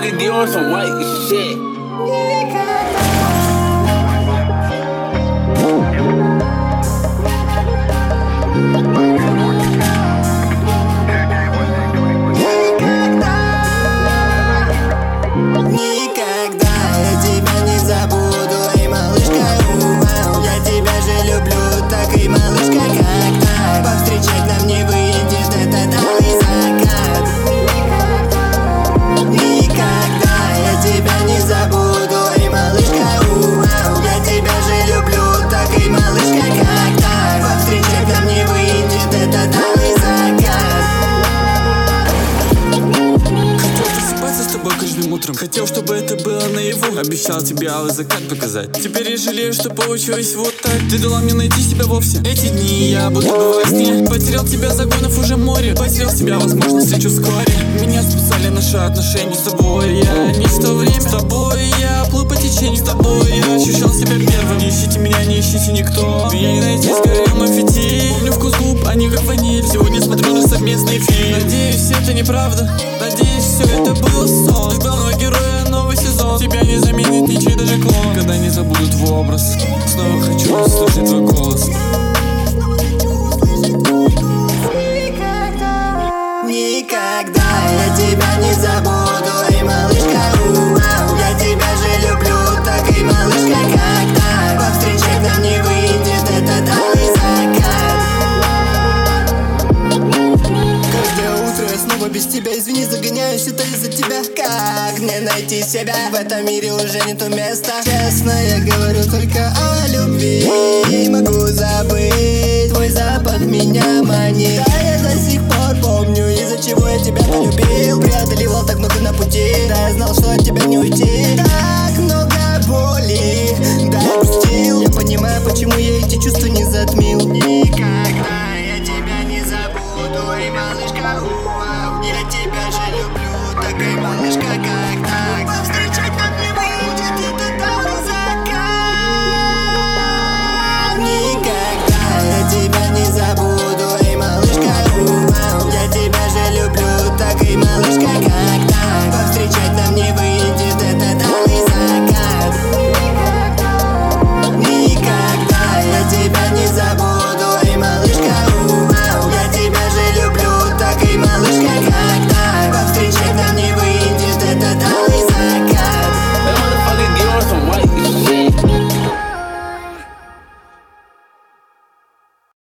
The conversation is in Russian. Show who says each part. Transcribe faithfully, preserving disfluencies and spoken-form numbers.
Speaker 1: Cardi D on some white shit.
Speaker 2: Утром хотел, чтобы это было наяву. Обещал тебе алый закат показать. Теперь я жалею, что получилось вот так. Ты дала мне найти себя вовсе. Эти дни я будто бы во сне. Потерял тебя, загонов уже море. Потерял себя, возможно, встречу вскоре. Меня спасали наши отношения с тобой. Я не в то время. С тобой я плыл по течению. С тобой я ощущал себя первым. Не ищите меня, не ищите никто. Я не найти, сгорел мой фитиль. Помню вкус губ, они как ваниль. Сегодня смотрю на совместный фильм. Надеюсь, это неправда. Надеюсь, все это было сон. Главного героя новый сезон. Тебя не заменит ничей, даже клон. Когда не забуду твой образ, снова хочу услышать твой голос.
Speaker 3: Никогда, никогда я тебя не забуду. Эй, малышка, у-ау, я тебя же люблю. Так и малышка, когда повстречать нам не выйдет этот алый закат. Каждое утро я снова без тебя. Извини, загоняюсь, это из-за тебя. Как мне найти себя? В этом мире уже нету места. Честно, я говорю только о любви. Не могу забыть, твой запах меня манит. Да, я до сих пор помню, из-за чего я тебя полюбил. Преодолевал так много на пути, да, я знал, что от тебя не уйти. Так много боли, да, я грустил. Я понимаю, почему я эти чувства не затмил. Никогда